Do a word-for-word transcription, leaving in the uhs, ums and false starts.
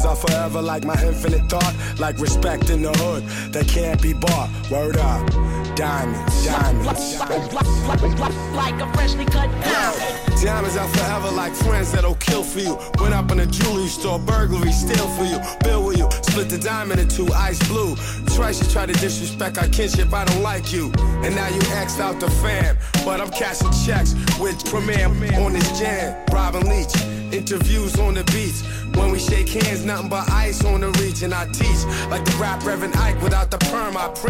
are forever like my infinite thought, like respect in the hood that can't be bought. Word up, diamonds, diamonds, diamonds. Like a freshly cut diamond. Diamonds are forever like friends that'll kill for you. Went up in a jewelry store, burglary, steal for you. Bill with you, split the diamond in two, ice blue. Twice you try to disrespect our kinship, I don't like you. And now you X'd out the fam. But I'm cashing checks with Premier on this jam. Robin Leach, interviews on the beats. When we shake hands, nothing but ice on the reach. And I teach like the rap Reverend Ike without the perm, I preach.